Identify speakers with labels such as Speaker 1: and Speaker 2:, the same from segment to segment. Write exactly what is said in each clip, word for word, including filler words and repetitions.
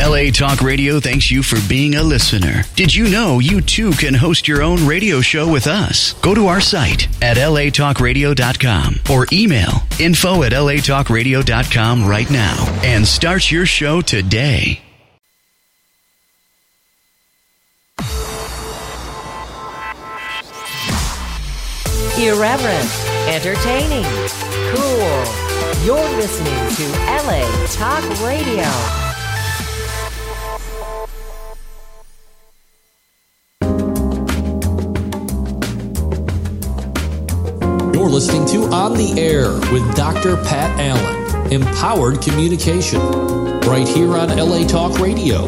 Speaker 1: L A Talk Radio thanks you for being a listener. Did you know you too can host your own radio show with us? Go to our site at L A talk radio dot com or email info at L A talk radio dot com right now and start your show today.
Speaker 2: Irreverent, entertaining, cool. You're listening to L A Talk Radio.
Speaker 3: You're listening to On the Air with Doctor Pat Allen. Empowered communication. Right here on L A Talk Radio.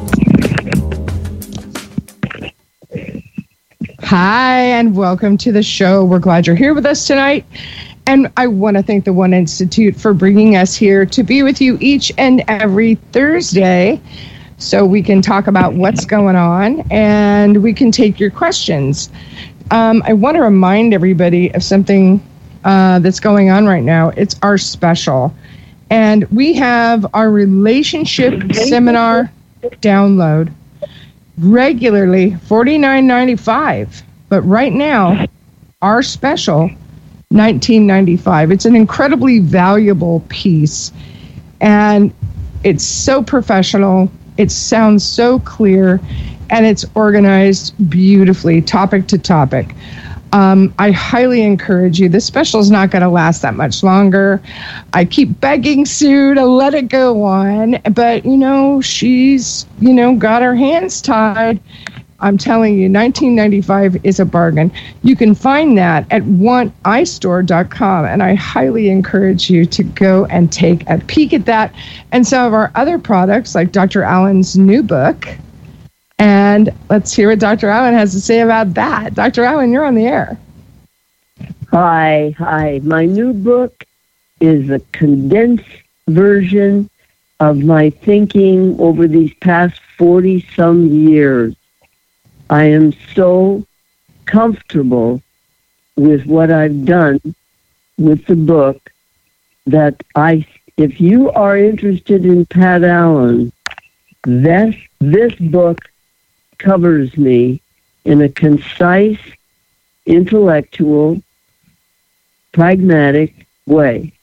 Speaker 4: Hi, and welcome to the show. We're glad you're here with us tonight. And I want to thank the One Institute for bringing us here to be with you each and every Thursday so we can talk about what's going on and we can take your questions. Um, I want to remind everybody of something uh, that's going on right now. It's our special. And we have our relationship seminar download regularly forty-nine ninety-five. But right now, our special, nineteen ninety-five. It's an incredibly valuable piece. And it's so professional. It sounds so clear. And it's organized beautifully, topic to topic. Um, I highly encourage you. This special is not going to last that much longer. I keep begging Sue to let it go on. But, you know, she's, you know, got her hands tied. I'm telling you, nineteen ninety-five is a bargain. You can find that at want i store dot com, and I highly encourage you to go and take a peek at that and some of our other products, like Doctor Allen's new book. And let's hear what Doctor Allen has to say about that. Doctor Allen, you're on the air.
Speaker 5: Hi, hi. My new book is a condensed version of my thinking over these past forty-some years. I am so comfortable with what I've done with the book that I, if you are interested in Pat Allen, this, this book covers me in a concise, intellectual, pragmatic way.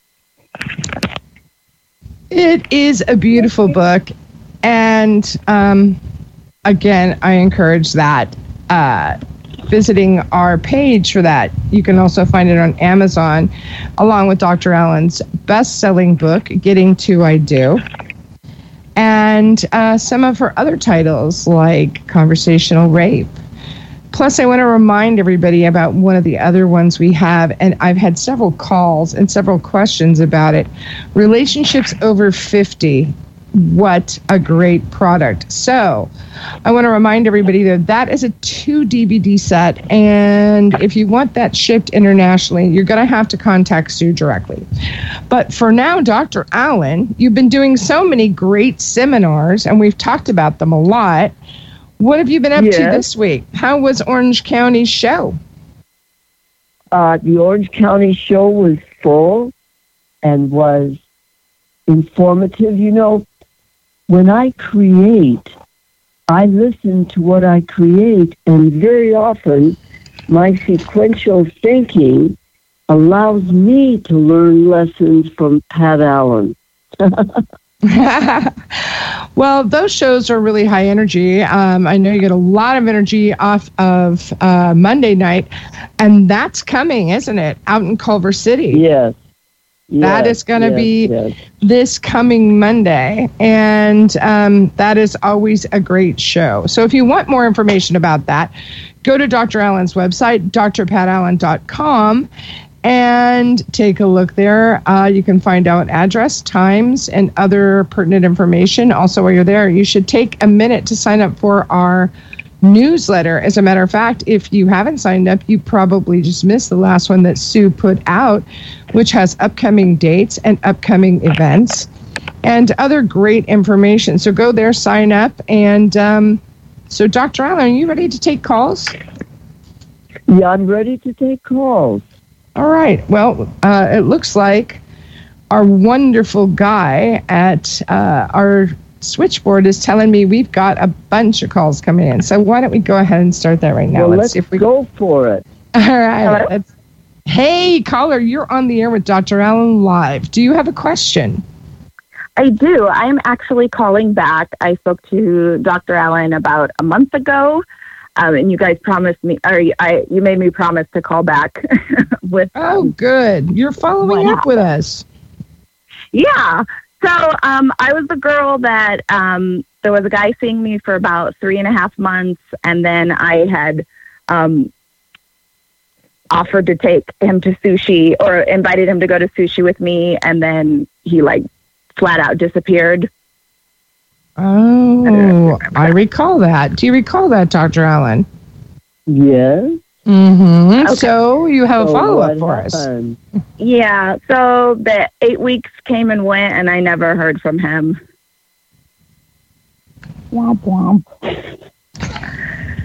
Speaker 4: It is a beautiful book. And um, again, I encourage that. Uh, visiting our page for that. You can also find it on Amazon, along with Doctor Allen's best-selling book, Getting to I Do. And uh, some of her other titles, like Conversational Rape. Plus, I want to remind everybody about one of the other ones we have, and I've had several calls and several questions about it. Relationships Over fifty. What a great product. So, I want to remind everybody that that is a two D V D set, and if you want that shipped internationally, you're going to have to contact Sue directly. But for now, Doctor Allen, you've been doing so many great seminars, and we've talked about them a lot. What have you been up
Speaker 5: yes.
Speaker 4: to this week? How was Orange County's show?
Speaker 5: Uh, the Orange County show was full and was informative. You know, when I create, I listen to what I create, and very often my sequential thinking allows me to learn lessons from Pat Allen.
Speaker 4: Well, those shows are really high energy. Um, I know you get a lot of energy off of uh, Monday night, and that's coming, isn't it? Out in Culver City.
Speaker 5: Yes.
Speaker 4: That
Speaker 5: yes,
Speaker 4: is going to
Speaker 5: yes,
Speaker 4: be
Speaker 5: yes.
Speaker 4: this coming Monday, and um, that is always a great show. So if you want more information about that, go to Doctor Allen's website, d r pat allen dot com, and take a look there. Uh, you can find out address, times, and other pertinent information. Also, while you're there, you should take a minute to sign up for our newsletter. As a matter of fact, if you haven't signed up, you probably just missed the last one that Sue put out, which has upcoming dates and upcoming events and other great information. So go there, sign up. And um, so, Doctor Allen, are you ready to take calls?
Speaker 5: Yeah, I'm ready to take calls.
Speaker 4: All right. Well, uh, it looks like our wonderful guy at uh, our switchboard is telling me we've got a bunch of calls coming in. So why don't we go ahead and start that right now?
Speaker 5: Well,
Speaker 4: let's,
Speaker 5: let's
Speaker 4: see if we
Speaker 5: go for it.
Speaker 4: All right. Let's, hey, caller, you're on the air with Doctor Allen live. Do you have a question?
Speaker 6: I do. I'm actually calling back. I spoke to Doctor Allen about a month ago, um, and you guys promised me, or I, you made me promise to call back with.
Speaker 4: Oh, good. You're following up with us.
Speaker 6: Yeah. So um, I was the girl that um, there was a guy seeing me for about three and a half months, and then I had um, offered to take him to sushi or invited him to go to sushi with me, and then he like flat out disappeared.
Speaker 4: Oh, I recall that. Do you recall that, Doctor Allen?
Speaker 5: Yes.
Speaker 4: Mm-hmm.
Speaker 6: Okay.
Speaker 4: So you have
Speaker 5: So
Speaker 4: a follow-up
Speaker 5: what
Speaker 4: for us.
Speaker 5: happened?
Speaker 6: Yeah. So the eight weeks came and went, and I never heard from him.
Speaker 5: Womp womp.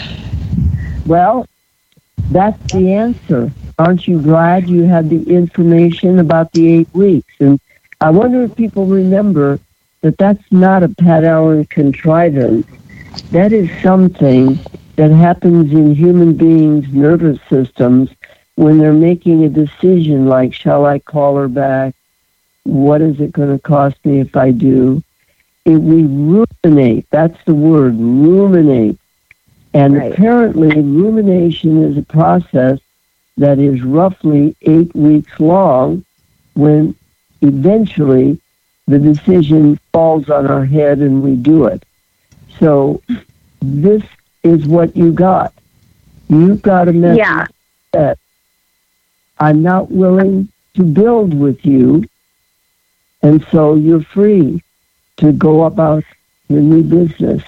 Speaker 5: Well, that's the answer. Aren't you glad you had the information about the eight weeks? And I wonder if people remember that that's not a Pat Allen contrivance. That is something that happens in human beings' nervous systems when they're making a decision like, shall I call her back? What is it going to cost me if I do? It, we ruminate. That's the word, ruminate. And
Speaker 6: Right.
Speaker 5: apparently rumination is a process that is roughly eight weeks long when eventually the decision falls on our head and we do it. So this is what you got. You've got a message
Speaker 6: Yeah.
Speaker 5: that I'm not willing to build with you, and so you're free to go about your new business.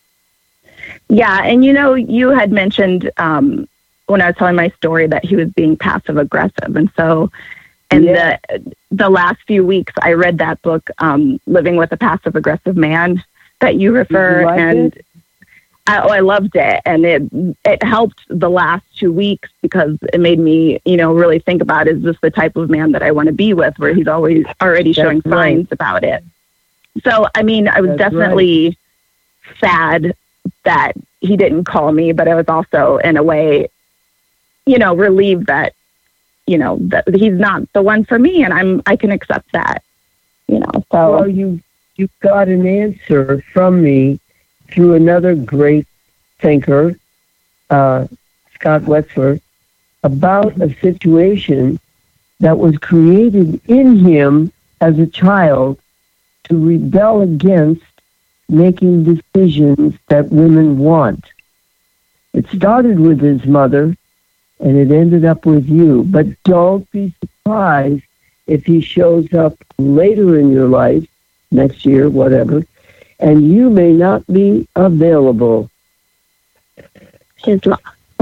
Speaker 6: Yeah, and you know, you had mentioned um, when I was telling my story that he was being passive aggressive, and so in
Speaker 5: Yeah.
Speaker 6: the the last few weeks, I read that book, um, "Living with a Passive Aggressive Man," that you refer,
Speaker 5: you like
Speaker 6: and
Speaker 5: it?
Speaker 6: I, oh, I loved it, and it it helped the last two weeks because it made me, you know, really think about, is this the type of man that I want to be with, where he's always already
Speaker 5: That's
Speaker 6: showing
Speaker 5: right.
Speaker 6: signs about it. So, I mean, I was
Speaker 5: That's
Speaker 6: definitely sad that he didn't call me, but I was also, in a way, you know, relieved that, you know, that he's not the one for me, and I'm I can accept that, you know. So
Speaker 5: Well, you you got an answer from me through another great thinker, uh, Scott Wetzler, about a situation that was created in him as a child to rebel against making decisions that women want. It started with his mother, and it ended up with you. But don't be surprised if he shows up later in your life, next year, whatever, and you may not be available.
Speaker 6: his law.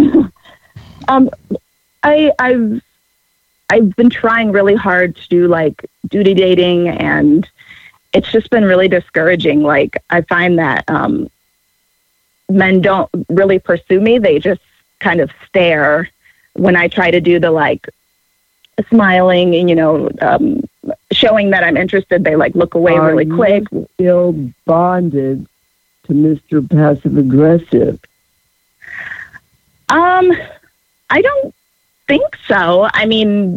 Speaker 6: um, I I've I've been trying really hard to do like duty dating, and it's just been really discouraging. Like, I find that um, men don't really pursue me; they just kind of stare when I try to do the like smiling and, you know, um, showing that I'm interested. They like look away
Speaker 5: Are
Speaker 6: really
Speaker 5: you
Speaker 6: quick.
Speaker 5: Still bonded to Mister Passive Aggressive?
Speaker 6: Um, I don't think so. I mean,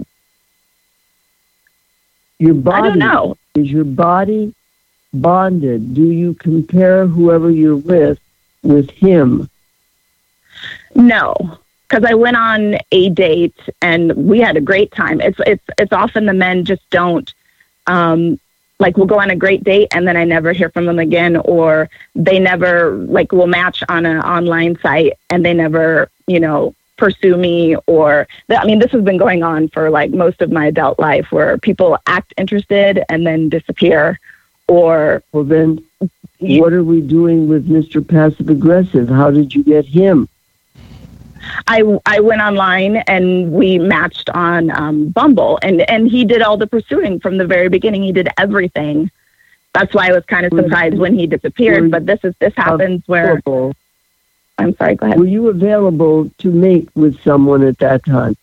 Speaker 5: Your body,
Speaker 6: I don't know.
Speaker 5: Is your body bonded? Do you compare whoever you're with with him?
Speaker 6: No, because I went on a date and we had a great time. It's it's it's often the men just don't, um, like, we'll go on a great date and then I never hear from them again, or they never, like, will match on an online site and they never, you know, pursue me. Or, I mean, this has been going on for like most of my adult life, where people act interested and then disappear. Or,
Speaker 5: Well, then, what are we doing with Mister Passive Aggressive? How did you get him?
Speaker 6: I, I went online and we matched on um, Bumble, and, and he did all the pursuing from the very beginning. He did everything. That's why I was kind of surprised when he disappeared. But this is this happens where
Speaker 5: Available.
Speaker 6: I'm sorry. Go ahead.
Speaker 5: Were you available to mate with someone at that time?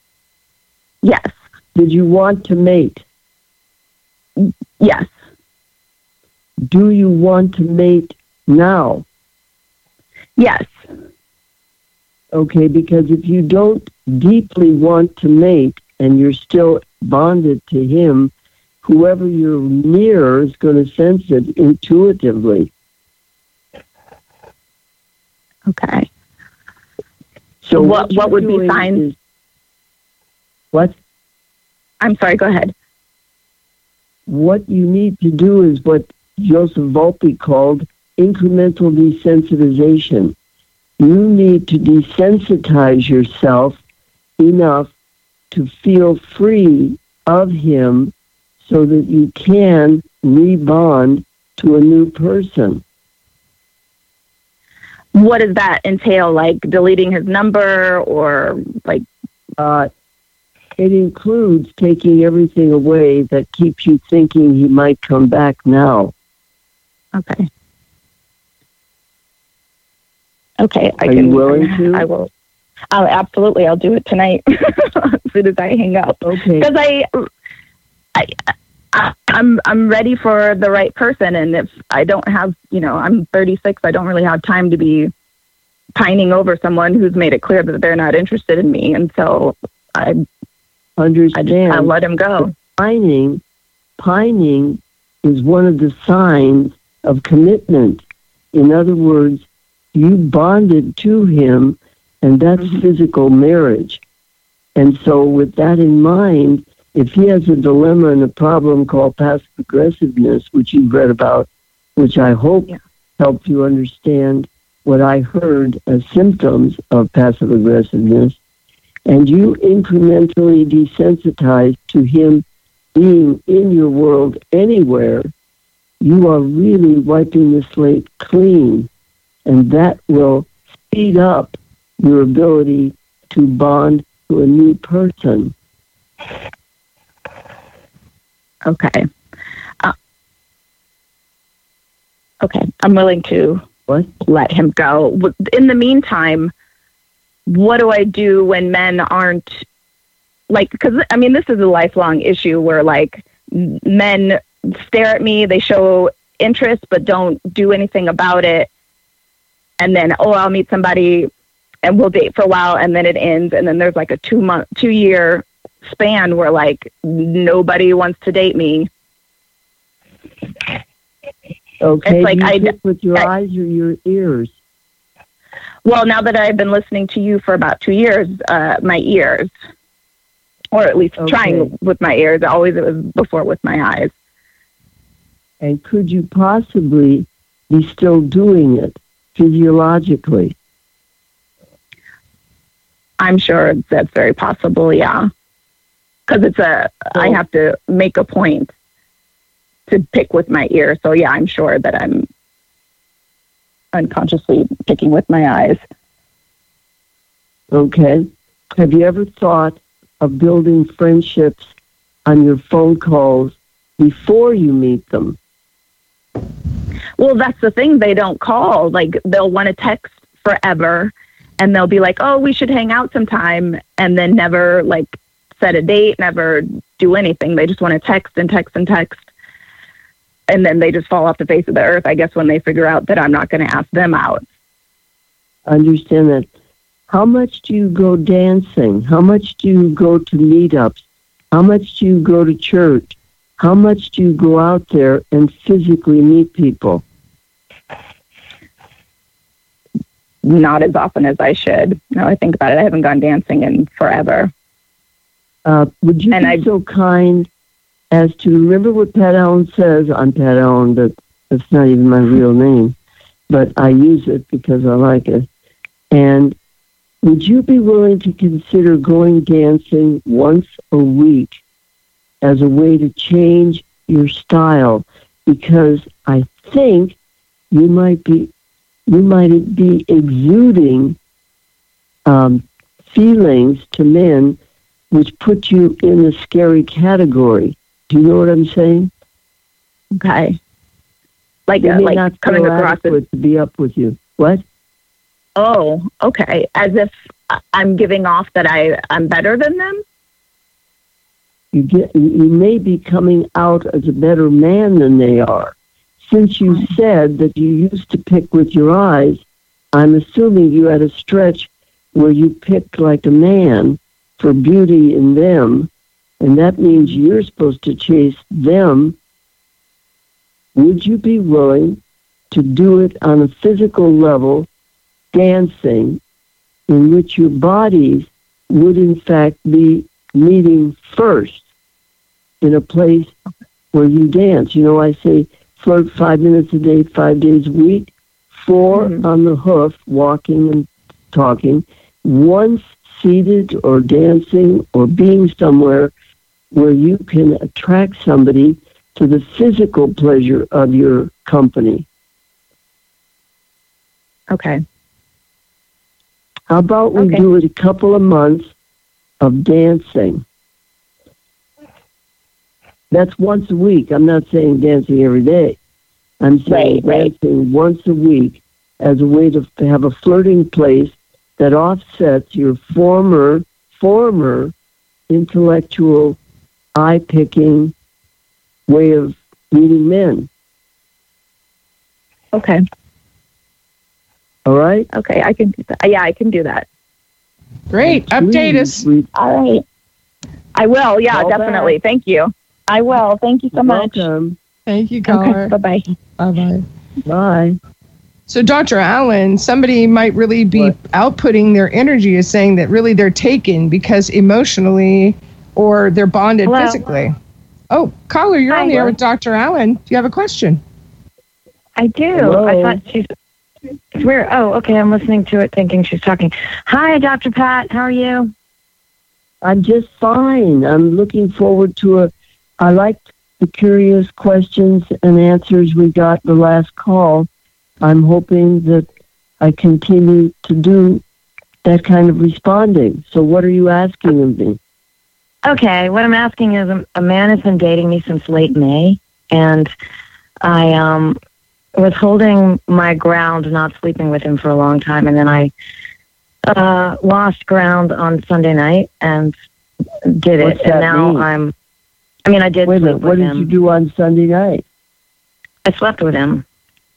Speaker 6: Yes.
Speaker 5: Did you want to mate?
Speaker 6: Yes.
Speaker 5: do you want to mate now?
Speaker 6: Yes.
Speaker 5: Okay, because if you don't deeply want to mate and you're still bonded to him, whoever you're near is going to sense it intuitively.
Speaker 6: Okay.
Speaker 5: So
Speaker 6: what
Speaker 5: what,
Speaker 6: what would be signs?
Speaker 5: Is, what?
Speaker 6: I'm sorry, go ahead.
Speaker 5: What you need to do is what Joseph Volpe called incremental desensitization. You need to desensitize yourself enough to feel free of him so that you can rebond to a new person.
Speaker 6: What does that entail? Like deleting his number or like...
Speaker 5: Uh, it includes taking everything away that keeps you thinking he might come back now.
Speaker 6: Okay. Okay. I
Speaker 5: Are
Speaker 6: can,
Speaker 5: you willing to?
Speaker 6: I will. I'll, absolutely. I'll do it tonight as soon as I hang up.
Speaker 5: Okay.
Speaker 6: Because I, I, I, I'm I'm ready for the right person, and if I don't have, you know, I'm thirty-six. I don't really have time to be pining over someone who's made it clear that they're not interested in me, and so I
Speaker 5: understand.
Speaker 6: I, just, I let him go.
Speaker 5: Pining, pining is one of the signs of commitment. In other words, you bonded to him, and that's mm-hmm. physical marriage. And so with that in mind, if he has a dilemma and a problem called passive aggressiveness, which you've read about, which I hope yeah. helped you understand what I heard as symptoms of passive aggressiveness, and you incrementally desensitize to him being in your world anywhere, you are really wiping the slate clean, and that will speed up your ability to bond to a new person.
Speaker 6: Okay. Uh, okay. I'm willing to
Speaker 5: what?
Speaker 6: let him go. In the meantime, what do I do when men aren't, like, because, I mean, this is a lifelong issue where, like, men stare at me, they show interest, but don't do anything about it. And then, oh, I'll meet somebody and we'll date for a while, and then it ends. And then there's like a two month, two year span where, like, nobody wants to date me.
Speaker 5: Okay,
Speaker 6: it's like
Speaker 5: you
Speaker 6: I
Speaker 5: pick with your
Speaker 6: I,
Speaker 5: eyes or your ears.
Speaker 6: Well, now that I've been listening to you for about two years, uh, my ears, or at least okay. trying with my ears. Always it was before with my eyes.
Speaker 5: And could you possibly be still doing it physiologically?
Speaker 6: I'm sure that's very possible, yeah. Because it's a, so, I have to make a point to pick with my ear. So, yeah, I'm sure that I'm unconsciously picking with my eyes.
Speaker 5: Okay. Have you ever thought of building friendships on your phone calls before you meet them?
Speaker 6: Well, that's the thing. They don't call. Like, they'll want to text forever, and they'll be like, oh, we should hang out sometime, and then never, like, set a date, never do anything. They just want to text and text and text. And then they just fall off the face of the earth, I guess, when they figure out that I'm not going to ask them out.
Speaker 5: I understand that. How much do you go dancing? How much do you go to meetups? How much do you go to church? How much do you go out there and physically meet people?
Speaker 6: Not as often as I should. No, I think about it. I haven't gone dancing in forever.
Speaker 5: Uh, would you and be I, so kind as to remember what Pat Allen says? I'm Pat Allen, but that's not even my real name. But I use it because I like it. And would you be willing to consider going dancing once a week as a way to change your style? Because I think you might be you might be exuding um, feelings to men which put you in the scary category. Do you know what I'm saying?
Speaker 6: Okay. Like,
Speaker 5: they
Speaker 6: uh,
Speaker 5: may
Speaker 6: like
Speaker 5: not
Speaker 6: coming
Speaker 5: feel
Speaker 6: across
Speaker 5: adequate to be up with you. What?
Speaker 6: Oh, okay. As if I'm giving off that I, I'm better than them?
Speaker 5: You get, you may be coming out as a better man than they are, since you said that you used to pick with your eyes, I'm assuming you had a stretch where you picked like a man for beauty in them, and that means you're supposed to chase them. Would you be willing to do it on a physical level, dancing, in which your bodies would in fact be meeting first in a place where you dance? You know, I say flirt five minutes a day, five days a week, four mm-hmm. on the hoof, walking and talking, once seated or dancing or being somewhere where you can attract somebody to the physical pleasure of your company.
Speaker 6: Okay.
Speaker 5: How about we
Speaker 6: okay.
Speaker 5: do it a couple of months of dancing? That's once a week. I'm not saying dancing every day. I'm saying
Speaker 6: right,
Speaker 5: dancing
Speaker 6: right.
Speaker 5: once a week as a way to have a flirting place that offsets your former, former intellectual, eye-picking way of meeting men.
Speaker 6: Okay.
Speaker 5: All right?
Speaker 6: Okay, I can do that. Yeah, I can do that.
Speaker 4: Great. Update us.
Speaker 5: We,
Speaker 6: All right. I will. Yeah,
Speaker 5: Call
Speaker 6: definitely.
Speaker 5: back.
Speaker 6: Thank you. I will. Thank you so much.
Speaker 5: welcome.
Speaker 4: Thank you, caller.
Speaker 6: Okay, bye-bye.
Speaker 4: Bye-bye.
Speaker 5: Bye.
Speaker 4: So, Doctor Allen, somebody might really be
Speaker 5: What?
Speaker 4: outputting their energy as saying that really they're taken because emotionally or they're bonded
Speaker 7: Hello?
Speaker 4: physically. Oh, caller, you're
Speaker 7: Hi.
Speaker 4: on the air with Doctor Allen. Do you have a question?
Speaker 7: I do.
Speaker 5: Hello?
Speaker 7: I thought she's. It's weird. Oh, okay. I'm listening to it, thinking she's talking. Hi, Doctor Pat. How are you?
Speaker 5: I'm just fine. I'm looking forward to a. I liked the curious questions and answers we got the last call. I'm hoping that I continue to do that kind of responding. So, what are you asking of me?
Speaker 7: Okay. What I'm asking is, a, a man has been dating me since late May, and I um was holding my ground, not sleeping with him for a long time, and then I uh, lost ground on Sunday night and did it.
Speaker 5: What's that
Speaker 7: and now
Speaker 5: mean?
Speaker 7: I'm. I mean, I did
Speaker 5: Wait a
Speaker 7: sleep
Speaker 5: minute. What
Speaker 7: with
Speaker 5: did
Speaker 7: him.
Speaker 5: you do on Sunday night?
Speaker 7: I slept with him.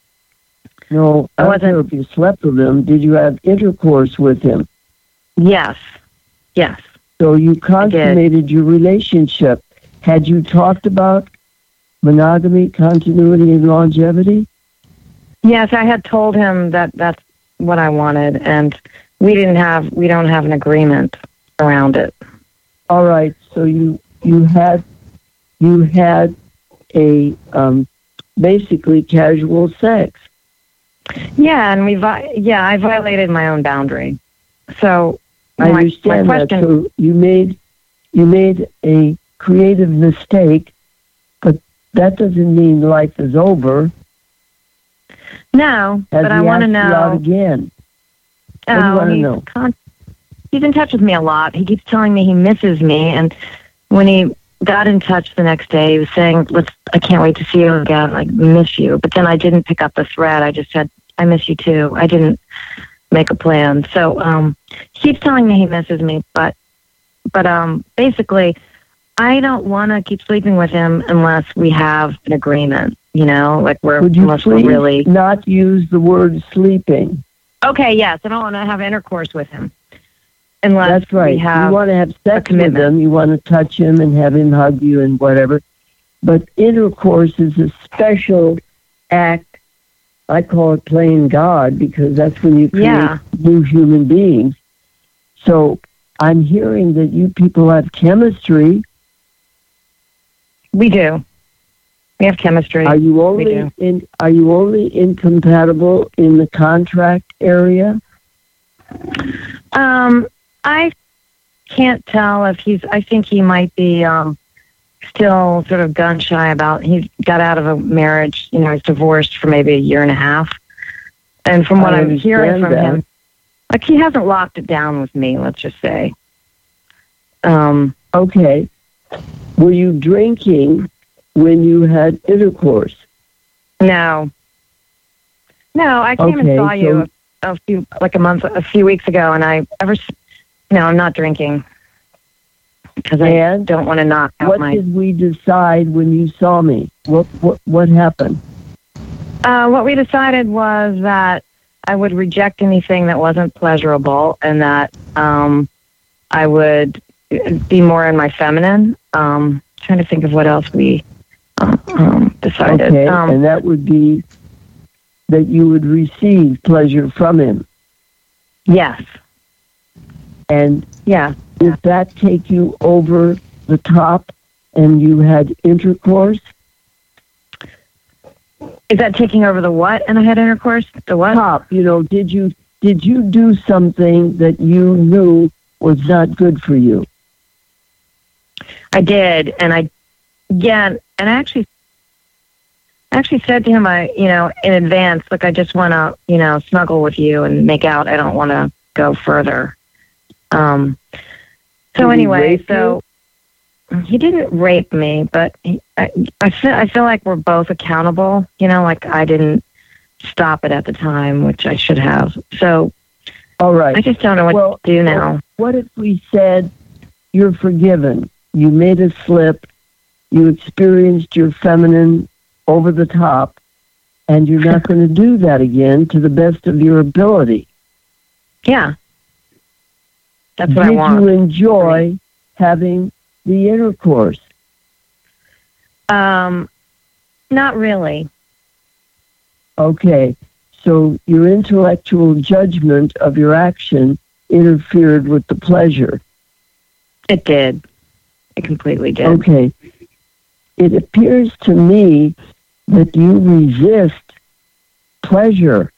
Speaker 5: No, I
Speaker 7: I
Speaker 5: don't know
Speaker 7: wasn't-
Speaker 5: if you slept with him. Did you have intercourse with him?
Speaker 7: Yes. Yes.
Speaker 5: So you consummated your relationship. Had you talked about monogamy, continuity, and longevity?
Speaker 7: Yes, I had told him that that's what I wanted, and we didn't have we don't have an agreement around it.
Speaker 5: All right. So you you had you had a um, basically casual sex.
Speaker 7: Yeah, and we vi- yeah, I violated my own boundary. So
Speaker 5: I
Speaker 7: my,
Speaker 5: understand
Speaker 7: my
Speaker 5: that.
Speaker 7: question,
Speaker 5: So you made you made a creative mistake, but that doesn't mean life is over.
Speaker 7: no,
Speaker 5: Has
Speaker 7: but
Speaker 5: he
Speaker 7: I want to
Speaker 5: asked you out
Speaker 7: know.
Speaker 5: again? What do you
Speaker 7: Oh,
Speaker 5: wanna
Speaker 7: he's,
Speaker 5: know?
Speaker 7: con- he's in touch with me a lot. He keeps telling me he misses me, and when he got in touch the next day, he was saying, "Let's. I can't wait to see you again. I miss you." But then I didn't pick up the thread. I just said, "I miss you too." I didn't make a plan. So um, he keeps telling me he misses me, but but um, basically, I don't want to keep sleeping with him unless we have an agreement. You know, like we're
Speaker 5: Would you
Speaker 7: unless we're
Speaker 5: please
Speaker 7: really
Speaker 5: not use the word sleeping?
Speaker 7: okay. Yes, I don't want to have intercourse with him unless
Speaker 5: That's right.
Speaker 7: we have
Speaker 5: you want to have sex with
Speaker 7: commitment.
Speaker 5: him. You want to touch him and have him hug you and whatever. But intercourse is a special act. I call it playing God because that's when you create
Speaker 7: Yeah.
Speaker 5: new human beings. So I'm hearing that you people have chemistry.
Speaker 7: We do. We have chemistry.
Speaker 5: Are you
Speaker 7: We
Speaker 5: only
Speaker 7: do.
Speaker 5: in? Are you only incompatible in the contract area?
Speaker 7: Um, I can't tell if he's. I think he might be um, still sort of gun shy about. He got out of a marriage. You know, he's divorced for maybe a year and a half. And from what
Speaker 5: I
Speaker 7: I'm hearing
Speaker 5: understand
Speaker 7: from
Speaker 5: that.
Speaker 7: him, like he hasn't locked it down with me. Let's just say. Um.
Speaker 5: Okay. Were you drinking when you had intercourse?
Speaker 7: No. No, I came and
Speaker 5: Okay,
Speaker 7: saw you
Speaker 5: so-
Speaker 7: a, a few, like a month, a few weeks ago, and I ever. s- No, I'm not drinking because I
Speaker 5: And
Speaker 7: don't want to knock out
Speaker 5: what
Speaker 7: my.
Speaker 5: did we decide when you saw me? What what what happened?
Speaker 7: Uh, what we decided was that I would reject anything that wasn't pleasurable, and that um, I would be more in my feminine. Um, trying to think of what else we uh, um, decided.
Speaker 5: Okay,
Speaker 7: um,
Speaker 5: and that would be that you would receive pleasure from him.
Speaker 7: Yes.
Speaker 5: And
Speaker 7: yeah.
Speaker 5: Did that take you over the top and you had intercourse?
Speaker 7: Is that taking over the what? And I had intercourse? The what?
Speaker 5: Top. You know, did you did you do something that you knew was not good for you?
Speaker 7: I did, and I, yeah, and I actually, actually said to him, I, you know, in advance, look, I just want to, you know, snuggle with you and make out. I don't want to go further. Um. So
Speaker 5: Did he
Speaker 7: anyway,
Speaker 5: rape
Speaker 7: so
Speaker 5: you?
Speaker 7: He didn't rape me, but he, I, I feel, I feel like we're both accountable. You know, like I didn't stop it at the time, which I should have. So,
Speaker 5: all right.
Speaker 7: I just don't know what
Speaker 5: well,
Speaker 7: to do now.
Speaker 5: Well, what if we said you're forgiven? You made a slip. You experienced your feminine over the top, and you're not going to do that again to the best of your ability.
Speaker 7: Yeah. That's what
Speaker 5: Did
Speaker 7: I want.
Speaker 5: Did you enjoy having the intercourse?
Speaker 7: Um, not really.
Speaker 5: Okay. So your intellectual judgment of your action interfered with the pleasure.
Speaker 7: It did. It completely did.
Speaker 5: Okay. It appears to me that you resist pleasure.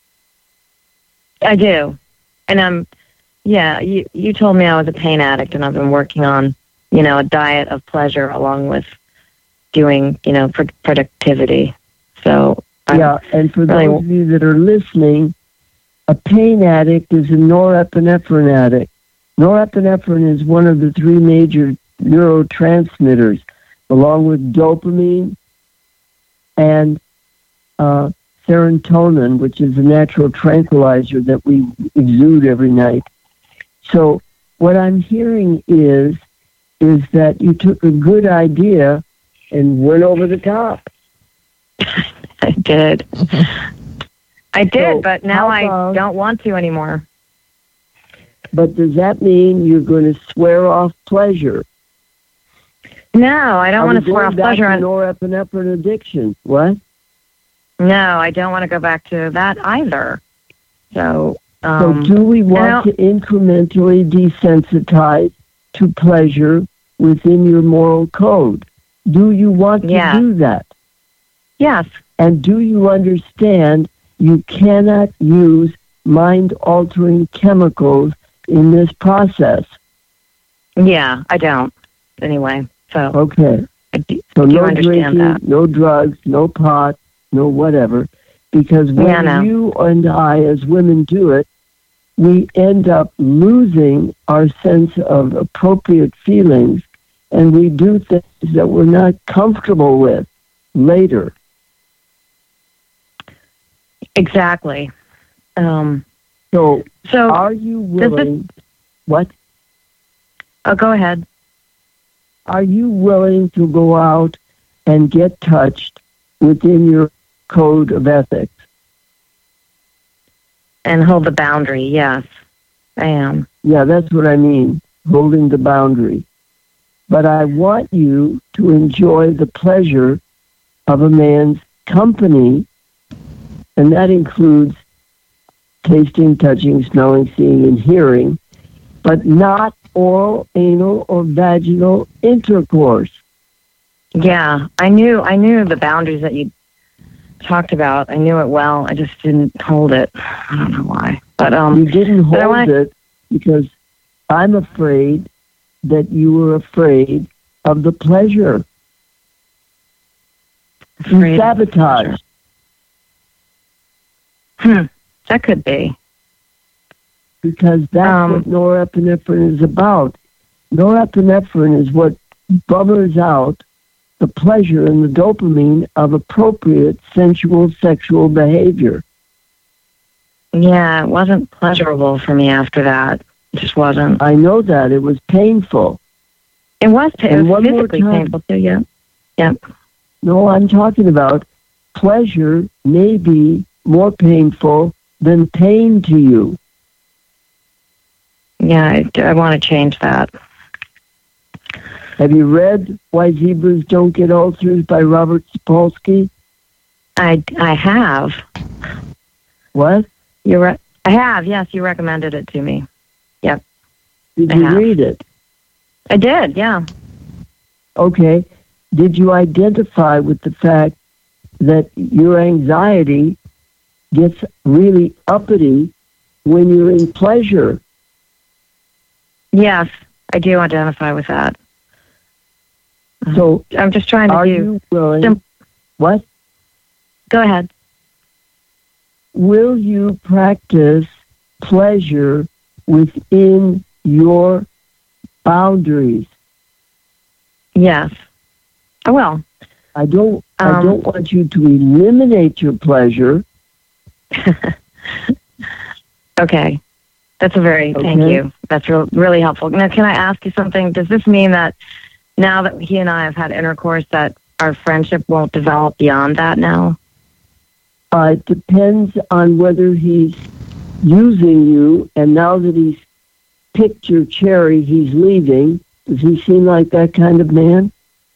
Speaker 7: I do. And I'm, yeah, you, you told me I was a pain addict, and I've been working on, you know, a diet of pleasure along with doing, you know, pro- productivity. So, I'm
Speaker 5: yeah, and for
Speaker 7: really,
Speaker 5: those of you that are listening, a pain addict is a norepinephrine addict. Norepinephrine is one of the three major neurotransmitters, along with dopamine and uh, serotonin, which is a natural tranquilizer that we exude every night. So what I'm hearing is is that you took a good idea and went over the top.
Speaker 7: I did. I did,
Speaker 5: So
Speaker 7: but now
Speaker 5: how about-
Speaker 7: I don't want to anymore.
Speaker 5: But does that mean you're going to swear off pleasure?
Speaker 7: No, I don't
Speaker 5: Are
Speaker 7: want
Speaker 5: we
Speaker 7: to swear
Speaker 5: going
Speaker 7: off
Speaker 5: back
Speaker 7: pleasure.
Speaker 5: to
Speaker 7: On,
Speaker 5: norepinephrine addiction. What?
Speaker 7: no, I don't want to go back to that either. So, um,
Speaker 5: so do we want
Speaker 7: now-
Speaker 5: to incrementally desensitize to pleasure within your moral code? Do you want to
Speaker 7: Yeah.
Speaker 5: do that?
Speaker 7: yes,
Speaker 5: And do you understand you cannot use mind-altering chemicals in this process?
Speaker 7: yeah, I don't. Anyway, so
Speaker 5: Okay.
Speaker 7: I do,
Speaker 5: So
Speaker 7: I do
Speaker 5: no
Speaker 7: understand
Speaker 5: drinking,
Speaker 7: that.
Speaker 5: no drugs, no pot, no whatever. Because when
Speaker 7: Yeah, no.
Speaker 5: you and I, as women, do it, we end up losing our sense of appropriate feelings, and we do things that we're not comfortable with later.
Speaker 7: Exactly. Um,
Speaker 5: So
Speaker 7: so,
Speaker 5: are you
Speaker 7: does
Speaker 5: willing... What?
Speaker 7: oh, go ahead.
Speaker 5: Are you willing to go out and get touched within your code of ethics?
Speaker 7: And hold the boundary. Yes, I am.
Speaker 5: Yeah, that's what I mean, holding the boundary. But I want you to enjoy the pleasure of a man's company, and that includes tasting, touching, smelling, seeing, and hearing, but not oral, anal, or vaginal intercourse.
Speaker 7: Yeah, I knew. I knew the boundaries that you talked about. I knew it well. I just didn't hold it. I don't know why. But um,
Speaker 5: You didn't
Speaker 7: but I
Speaker 5: hold
Speaker 7: wanna-
Speaker 5: it because I'm afraid that you were afraid of the pleasure. You
Speaker 7: afraid of the
Speaker 5: sabotage.
Speaker 7: pleasure. Hmm, that could be.
Speaker 5: Because that's
Speaker 7: Um,
Speaker 5: what norepinephrine is about. Norepinephrine is what bubbers out the pleasure and the dopamine of appropriate sensual sexual behavior.
Speaker 7: Yeah, it wasn't pleasurable for me after that. It just wasn't.
Speaker 5: I know that. It was painful.
Speaker 7: It was. It
Speaker 5: And
Speaker 7: was
Speaker 5: one more
Speaker 7: physically
Speaker 5: time-
Speaker 7: painful too. Yeah. Yeah.
Speaker 5: No, I'm talking about pleasure may be more painful than pain to you.
Speaker 7: Yeah, I, I want to change that.
Speaker 5: Have you read Why Zebras Don't Get Ulcers by Robert Sapolsky?
Speaker 7: I, I have.
Speaker 5: What?
Speaker 7: You re- I have, yes, you recommended it to me. Yep.
Speaker 5: Did
Speaker 7: I
Speaker 5: you
Speaker 7: have.
Speaker 5: read it?
Speaker 7: I did, yeah.
Speaker 5: Okay. Did you identify with the fact that your anxiety gets really uppity when you're in pleasure?
Speaker 7: Yes, I do identify with that.
Speaker 5: So
Speaker 7: I'm just trying to
Speaker 5: are
Speaker 7: do...
Speaker 5: you willing...
Speaker 7: Sim-
Speaker 5: what?
Speaker 7: Go ahead.
Speaker 5: Will you practice pleasure within your boundaries?
Speaker 7: Yes, I will.
Speaker 5: I don't. I
Speaker 7: Um,
Speaker 5: don't want you to eliminate your pleasure.
Speaker 7: Okay. That's a very,
Speaker 5: Okay.
Speaker 7: thank you. That's real, really helpful. Now, can I ask you something? Does this mean that now that he and I have had intercourse, that our friendship won't develop beyond that now?
Speaker 5: Uh, it depends on whether he's using you, and now that he's picked your cherry, he's leaving. Does he seem like that kind of man?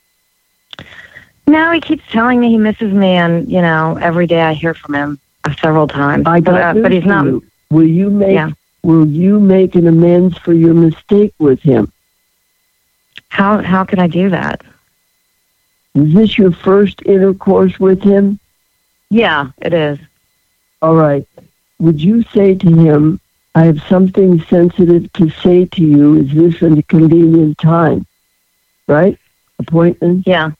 Speaker 7: No, he keeps telling me he misses me, and, you know, every day I hear from him uh, several times.
Speaker 5: I got
Speaker 7: but, uh,
Speaker 5: news
Speaker 7: but he's
Speaker 5: for
Speaker 7: not.
Speaker 5: you. Will you make?
Speaker 7: Yeah.
Speaker 5: Will you make an amends for your mistake with him?
Speaker 7: How, how can I do that?
Speaker 5: Is this your first intercourse with him?
Speaker 7: Yeah, it is.
Speaker 5: All right. Would you say to him, I have something sensitive to say to you. Is this a convenient time? Right? Appointment?
Speaker 7: Yeah.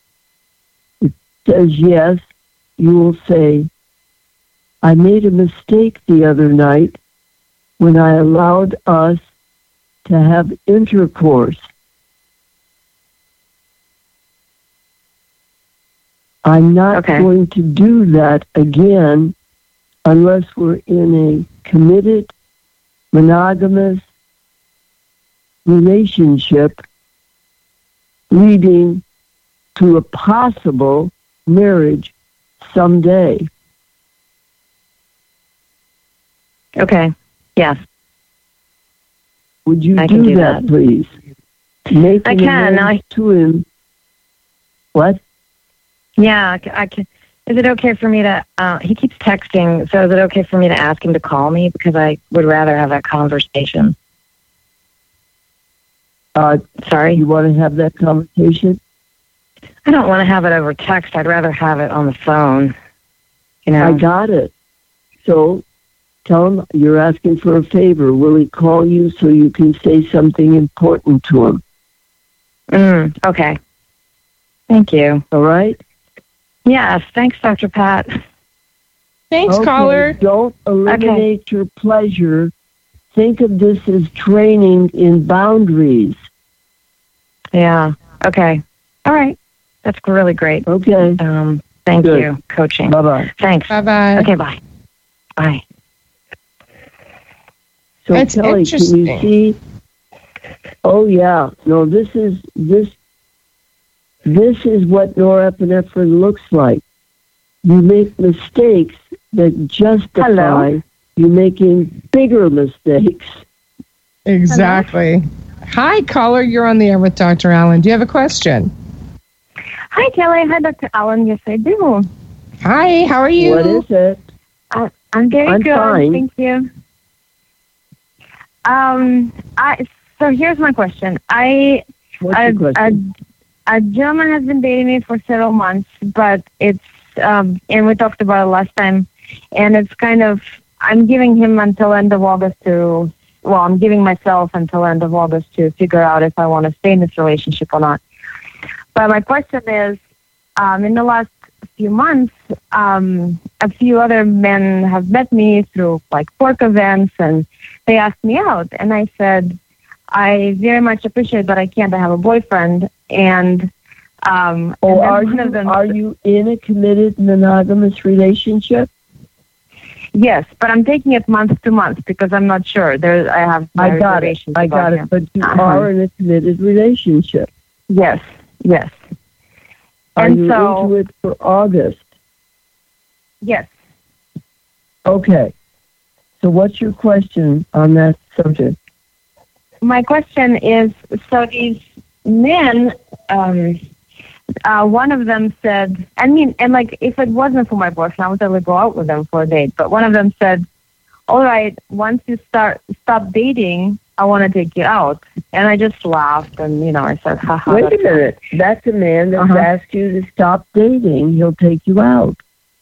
Speaker 5: Says yes. You will say, I made a mistake the other night when I allowed us to have intercourse. I'm not
Speaker 7: Okay.
Speaker 5: going to do that again unless we're in a committed, monogamous relationship leading to a possible marriage someday.
Speaker 7: Okay. Yes.
Speaker 5: Would you
Speaker 7: I
Speaker 5: do,
Speaker 7: can do
Speaker 5: that,
Speaker 7: that.
Speaker 5: please? Make
Speaker 7: I
Speaker 5: an
Speaker 7: can.
Speaker 5: amends
Speaker 7: I-
Speaker 5: to him. What?
Speaker 7: Yeah, I ca- I can. Is it okay for me to, uh, he keeps texting, so is it okay for me to ask him to call me? Because I would rather have that conversation.
Speaker 5: Uh,
Speaker 7: Sorry?
Speaker 5: you want to have that conversation?
Speaker 7: I don't want to have it over text. I'd rather have it on the phone. You know?
Speaker 5: I got it. So tell him you're asking for a favor. Will he call you so you can say something important to him?
Speaker 7: Mm, okay. Thank you.
Speaker 5: All right?
Speaker 7: Yes, thanks, Doctor Pat.
Speaker 4: Thanks,
Speaker 5: Okay,
Speaker 4: caller.
Speaker 5: don't eliminate your pleasure. Think of this as training in boundaries.
Speaker 7: Yeah, okay. All right. That's really great.
Speaker 5: Okay.
Speaker 7: Um, thank
Speaker 5: Good.
Speaker 7: you, coaching.
Speaker 5: Bye-bye.
Speaker 7: Thanks.
Speaker 4: Bye-bye.
Speaker 7: Okay, bye. Bye.
Speaker 5: So
Speaker 4: That's
Speaker 5: Kelly, can
Speaker 4: interesting.
Speaker 5: you see? Oh yeah, no. This is this. This is what norepinephrine looks like. You make mistakes that justify
Speaker 7: Hello?
Speaker 5: you making bigger mistakes.
Speaker 4: Exactly. Hi, caller. You're on the air with Doctor Allen. Do you have a question?
Speaker 8: Hi, Kelly. Hi, Doctor Allen. Yes, I do.
Speaker 4: Hi, how are you?
Speaker 5: What is it?
Speaker 8: Uh, I'm very
Speaker 5: I'm
Speaker 8: good.
Speaker 5: fine.
Speaker 8: Thank you. Um, I so here's my question. I
Speaker 5: What's
Speaker 8: a,
Speaker 5: your question?
Speaker 8: a, a gentleman has been dating me for several months, but it's um, and we talked about it last time, and it's kind of I'm giving him until end of August to well, I'm giving myself until end of August to figure out if I want to stay in this relationship or not. But my question is, um, in the last few months, um, a few other men have met me through like work events, and they asked me out. And I said, I very much appreciate, but I can't. I have a boyfriend. And um,
Speaker 5: Oh,
Speaker 8: and then
Speaker 5: are
Speaker 8: one
Speaker 5: you
Speaker 8: of them,
Speaker 5: are you in a committed monogamous relationship?
Speaker 8: yes, but I'm taking it month to month because I'm not sure. There, I have my
Speaker 5: I got it.
Speaker 8: reservations
Speaker 5: I
Speaker 8: about
Speaker 5: got
Speaker 8: him.
Speaker 5: it. But you
Speaker 8: Uh-huh.
Speaker 5: are in a committed relationship.
Speaker 8: Yes, yes.
Speaker 5: Are
Speaker 8: And
Speaker 5: you
Speaker 8: so-
Speaker 5: into it for August?
Speaker 8: Yes.
Speaker 5: Okay. So what's your question on that subject?
Speaker 8: My question is, so these men, um, uh, one of them said, I mean, and like, if it wasn't for my boyfriend, I would totally go out with them for a date. But one of them said, all right, once you start stop dating, I want to take you out. And I just laughed and, you know, I said, haha.
Speaker 5: Wait a minute. That's a man that's
Speaker 8: Uh-huh.
Speaker 5: asked you to stop dating. He'll take you out.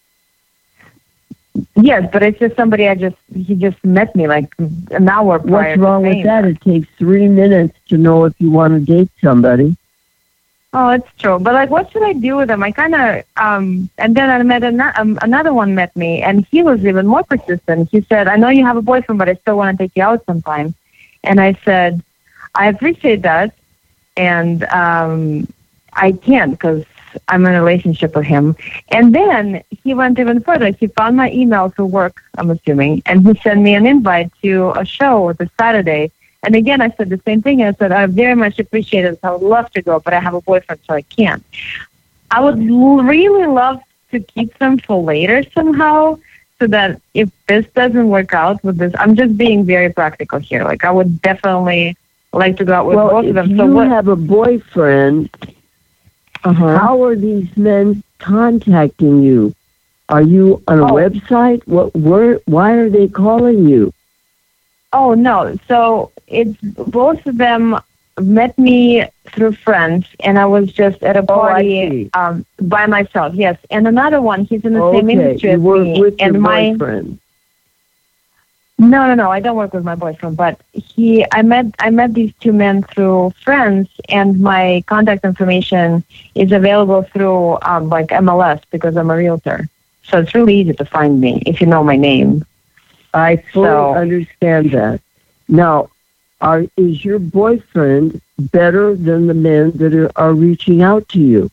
Speaker 8: Yes, but it's just somebody I just, he just met me like an hour prior.
Speaker 5: What's wrong
Speaker 8: to
Speaker 5: with
Speaker 8: saying
Speaker 5: that? It takes three minutes to know if you want to date somebody.
Speaker 8: Oh, it's true. But like, what should I do with him? I kind of, um, and then I met an- um, another one met me, and he was even more persistent. He said, I know you have a boyfriend, but I still want to take you out sometime. And I said, I appreciate that. And um, I can't because I'm in a relationship with him. And then he went even further. He found my email through work, I'm assuming, and he sent me an invite to a show this Saturday. And again, I said the same thing. I said, I very much appreciate it. I would love to go, but I have a boyfriend, so I can't. I would l- really love to keep them for later somehow, so that if this doesn't work out with this, I'm just being very practical here. Like, I would definitely like to go out with
Speaker 5: well,
Speaker 8: both of them.
Speaker 5: if
Speaker 8: So
Speaker 5: you
Speaker 8: what?
Speaker 5: have a boyfriend,
Speaker 8: Uh-huh.
Speaker 5: how are these men contacting you? Are you on a
Speaker 8: Oh.
Speaker 5: website? What? Where? Why are they calling you?
Speaker 8: Oh, no. So it's both of them met me through friends, and I was just at a
Speaker 5: Oh, I
Speaker 8: party
Speaker 5: see.
Speaker 8: um, by myself. Yes. And another one, he's in the same
Speaker 5: Okay,
Speaker 8: industry
Speaker 5: you
Speaker 8: as
Speaker 5: work
Speaker 8: me.
Speaker 5: with
Speaker 8: and
Speaker 5: your
Speaker 8: my
Speaker 5: boyfriend.
Speaker 8: No, no, no. I don't work with my boyfriend, but he. I met. I met these two men through friends, and my contact information is available through um, like M L S because I'm a realtor. So it's really easy to find me if you know my name.
Speaker 5: I fully
Speaker 8: So-
Speaker 5: understand that. Now, are is your boyfriend better than the men that are, are reaching out to you?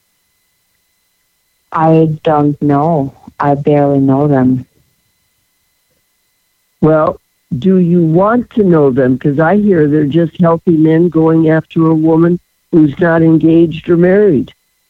Speaker 8: I don't know. I barely know them.
Speaker 5: Well, do you want to know them? Because I hear they're just healthy men going after a woman who's not engaged or married.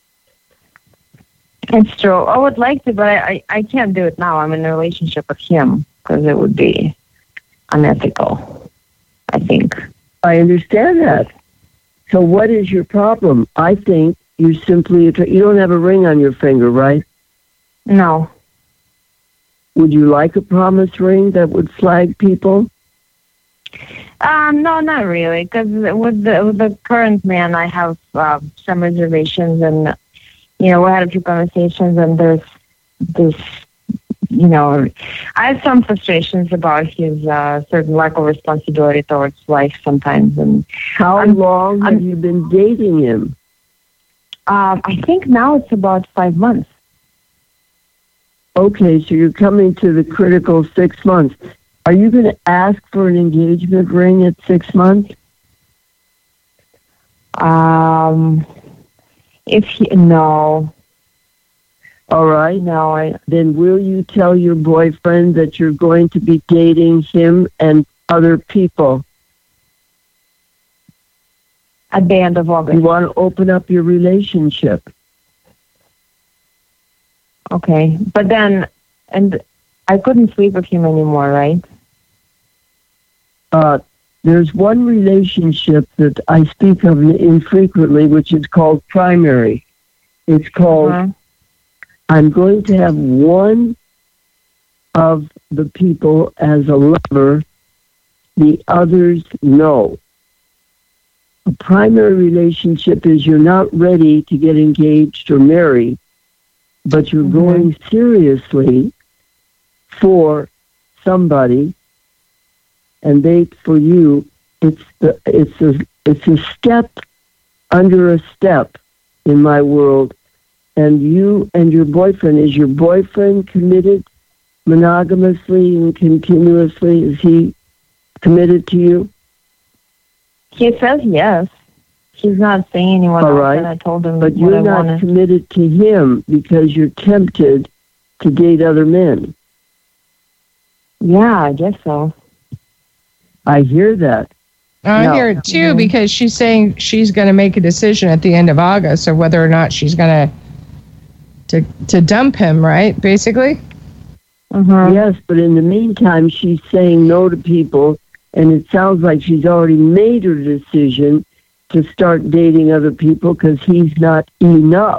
Speaker 8: It's true. I would like to, but I, I, I can't do it now. I'm in a relationship with him because it would be unethical, I think.
Speaker 5: I understand that. So what is your problem? I think you simply, you don't have a ring on your finger, right?
Speaker 8: No.
Speaker 5: Would you like a promise ring that would flag people?
Speaker 8: Um, no, not really, because with the, with the current man, I have uh, some reservations, and, you know, we had a few conversations, and there's this, you know, I have some frustrations about his uh, certain lack of responsibility towards life sometimes. And
Speaker 5: How
Speaker 8: I'm-
Speaker 5: long have
Speaker 8: I'm-
Speaker 5: you been dating him?
Speaker 8: um, I think now it's about five months.
Speaker 5: Okay, so you're coming to the critical six months. Are you going to ask for an engagement ring at six months?
Speaker 8: Um, if he, no,
Speaker 5: All right.
Speaker 8: no, I,
Speaker 5: Then will you tell your boyfriend that you're going to be dating him and other people?
Speaker 8: at the end of
Speaker 5: You
Speaker 8: August.
Speaker 5: want to open up your relationship.
Speaker 8: Okay, but then, and I couldn't sleep with him anymore, right?
Speaker 5: Uh, there's one relationship that I speak of infrequently, which is called primary. It's called,
Speaker 8: Uh-huh.
Speaker 5: I'm going to have one of the people as a lover, the others no. A primary relationship is you're not ready to get engaged or married, but you're
Speaker 8: Mhm.
Speaker 5: going seriously for somebody, and they for you. It's the it's a it's a step under a step in my world, and you and your boyfriend, is your boyfriend committed monogamously and continuously? Is he committed to you?
Speaker 8: He says yes. He's not saying anyone
Speaker 5: All
Speaker 8: else,
Speaker 5: right.
Speaker 8: and I told him
Speaker 5: But
Speaker 8: what
Speaker 5: you're
Speaker 8: I
Speaker 5: not
Speaker 8: wanted.
Speaker 5: committed to him because you're tempted to date other men.
Speaker 8: Yeah, I guess so.
Speaker 5: I hear that.
Speaker 4: I
Speaker 5: No.
Speaker 4: hear it too,
Speaker 8: Mhm.
Speaker 4: because she's saying she's going to make a decision at the end of August of whether or not she's going to to to dump him, right? Basically.
Speaker 7: Mhm.
Speaker 5: Yes, but in the meantime, she's saying no to people, and it sounds like she's already made her decision to start dating other people because he's not enough.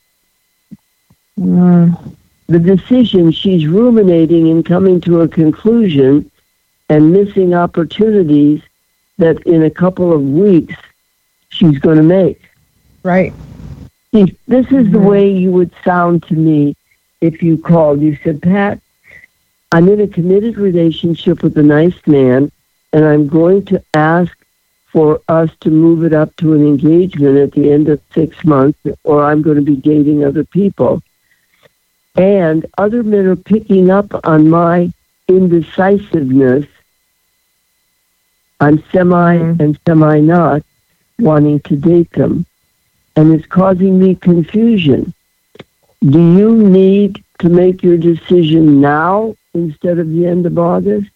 Speaker 7: Mm.
Speaker 5: The decision she's ruminating and coming to a conclusion and missing opportunities that in a couple of weeks she's going to make.
Speaker 4: Right.
Speaker 5: See, this is the way you would sound to me if you called. You said, Pat, I'm in a committed relationship with a nice man, and I'm going to ask for us to move it up to an engagement at the end of six months, or I'm going to be dating other people. And other men are picking up on my indecisiveness. I'm semi
Speaker 7: Mhm.
Speaker 5: and semi not wanting to date them. And it's causing me confusion. Do you need to make your decision now instead of the end of August?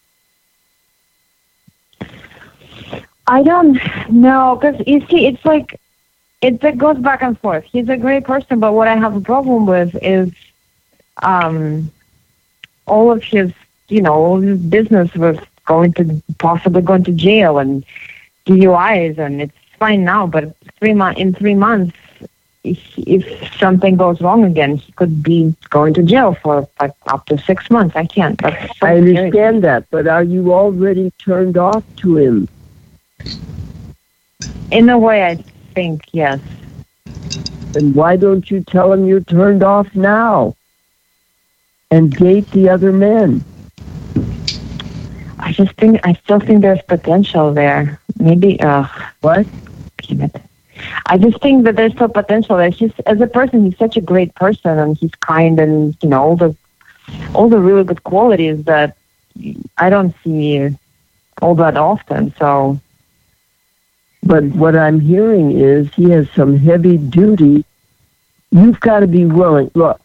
Speaker 7: I don't know, because you see, it's like, it, it goes back and forth. He's a great person, but what I have a problem with is um, all of his, you know, all his business with going to, possibly going to jail and D U Is, and it's fine now, but three mo- in three months, if, if something goes wrong again, he could be going to jail for like up to six months. I can't. That's so
Speaker 5: I
Speaker 7: scary.
Speaker 5: understand that, but are you already turned off to him?
Speaker 7: In a way, I think, yes.
Speaker 5: And why don't you tell him you're turned off now and date the other men?
Speaker 7: I just think, I still think there's potential there. Maybe, uh,
Speaker 5: What?
Speaker 7: damn it. I just think that there's still potential there. He's, as a person, he's such a great person, and he's kind, and, you know, all the, all the really good qualities that I don't see all that often, so...
Speaker 5: But what I'm hearing is he has some heavy duty. You've got to be willing. Look,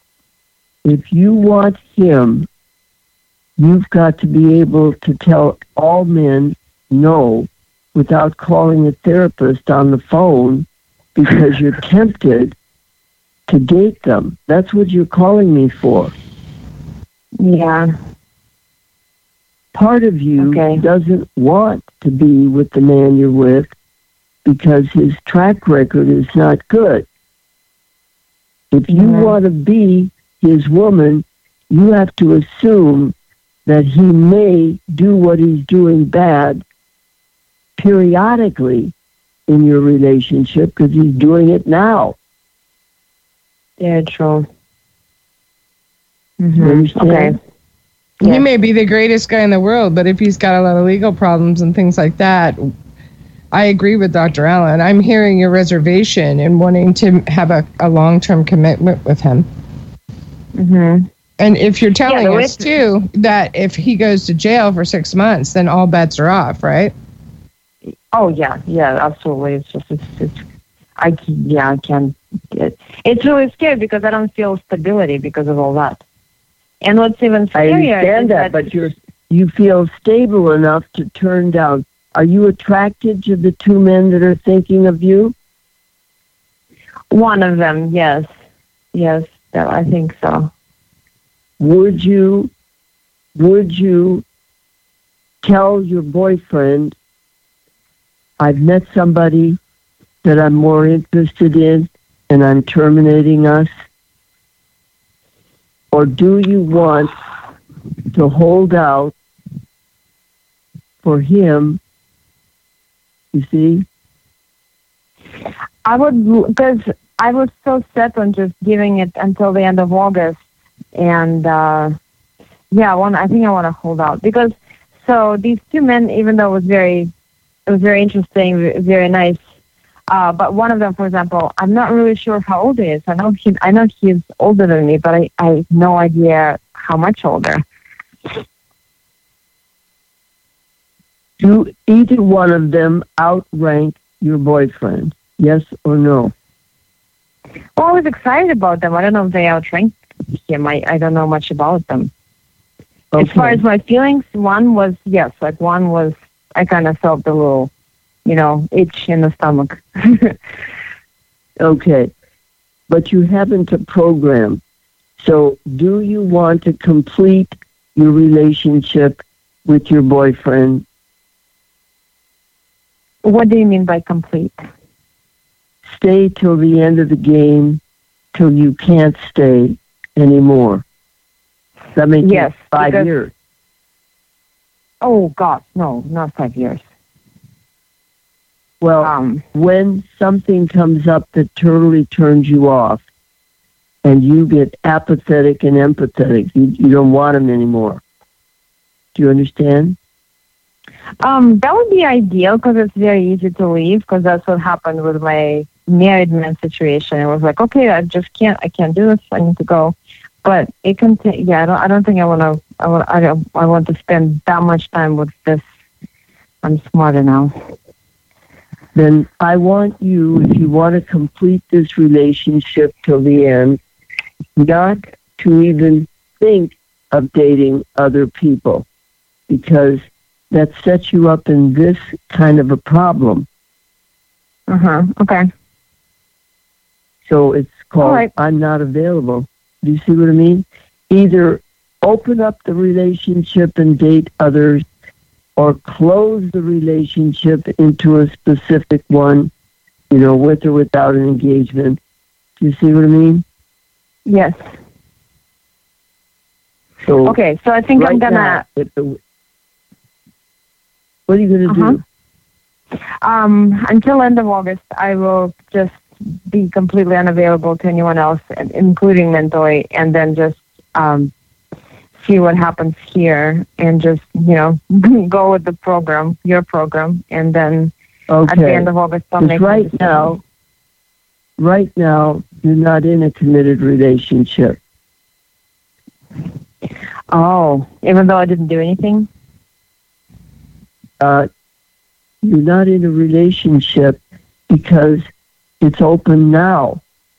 Speaker 5: if you want him, you've got to be able to tell all men no without calling a therapist on the phone because you're tempted to date them. That's what you're calling me for.
Speaker 7: Yeah.
Speaker 5: Part of you
Speaker 7: Okay.
Speaker 5: doesn't want to be with the man you're with because his track record is not good. If you
Speaker 7: Mhm.
Speaker 5: want to be his woman, you have to assume that he may do what he's doing bad periodically in your relationship because he's doing it now.
Speaker 7: Yeah, true.
Speaker 5: You
Speaker 7: Mm-hmm.
Speaker 5: understand?
Speaker 7: Okay.
Speaker 4: He
Speaker 7: Yeah.
Speaker 4: may be the greatest guy in the world, but if he's got a lot of legal problems and things like that, I agree with Doctor Allen. I'm hearing your reservation in wanting to have a, a long-term commitment with him.
Speaker 7: Mm-hmm.
Speaker 4: And if you're telling
Speaker 7: Yeah, the way
Speaker 4: us, too, that if he goes to jail for six months, then all bets are off, right?
Speaker 7: Oh, yeah, yeah, absolutely. It's just, it's, it's I, can- yeah, I can't, it, it's really scary because I don't feel stability because of all that. And what's even
Speaker 5: I
Speaker 7: scarier
Speaker 5: understand
Speaker 7: is
Speaker 5: that, but you're you feel stable enough to turn down. Are you attracted to the two men that are thinking of you?
Speaker 7: one of them, yes. Yes, that, I think so.
Speaker 5: Would you would you tell your boyfriend, I've met somebody that I'm more interested in and I'm terminating us? Or do you want to hold out for him? You see?
Speaker 7: I would, because I was so set on just giving it until the end of August. And, uh, yeah, I want, I think I want to hold out. Because, so these two men, even though it was very, it was very interesting, very nice, uh, but one of them, for example, I'm not really sure how old he is. I know he, I know he's older than me, but I, I have no idea how much older.
Speaker 5: Do either one of them outrank your boyfriend? Yes or no?
Speaker 7: Well, I was excited about them. I don't know if they outranked him. I, I don't know much about them. As far
Speaker 5: Okay.
Speaker 7: as my feelings, one was, yes, like one was, I kind of felt a little, you know, itch in the stomach.
Speaker 5: Okay. But you haven't a program. So do you want to complete your relationship with your boyfriend?
Speaker 8: What do you mean by complete?
Speaker 5: Stay till the end of the game, till you can't stay anymore. That makes
Speaker 8: Yes,
Speaker 5: five
Speaker 8: because-
Speaker 5: years.
Speaker 8: Oh, God, no, not five years.
Speaker 5: Well,
Speaker 8: Um,
Speaker 5: when something comes up that totally turns you off and you get apathetic and empathetic, you, you don't want him anymore. Do you understand?
Speaker 8: Um, that would be ideal because it's very easy to leave because that's what happened with my married man situation. It was like, okay, I just can't, I can't do this. I need to go. But it can take, yeah, I don't, I don't think I want to, I want, I don't, I want to spend that much time with this. I'm smarter now.
Speaker 5: Then I want you, if you want to complete this relationship till the end, not to even think of dating other people, because that sets you up in this kind of a problem.
Speaker 8: Uh-huh, okay.
Speaker 5: So it's called
Speaker 8: All right.
Speaker 5: I'm not available. Do you see what I mean? Either open up the relationship and date others, or close the relationship into a specific one, you know, with or without an engagement. Do you see what I mean?
Speaker 8: Yes.
Speaker 5: So
Speaker 8: Okay, so I think
Speaker 5: right
Speaker 8: I'm gonna,
Speaker 5: now, if the, what are you going to
Speaker 8: Uh-huh.
Speaker 5: do?
Speaker 8: um, until end of August, I will just be completely unavailable to anyone else, including mentally, and then just um, see what happens here and just, you know, go with the program, your program, and then at the
Speaker 5: Okay.
Speaker 8: end of August, I'll
Speaker 5: 'Cause
Speaker 8: make my
Speaker 5: right
Speaker 8: decision.
Speaker 5: now, right now, you're not in a committed relationship.
Speaker 8: Oh, even though I didn't do anything?
Speaker 5: Uh, you're not in a relationship because it's open now.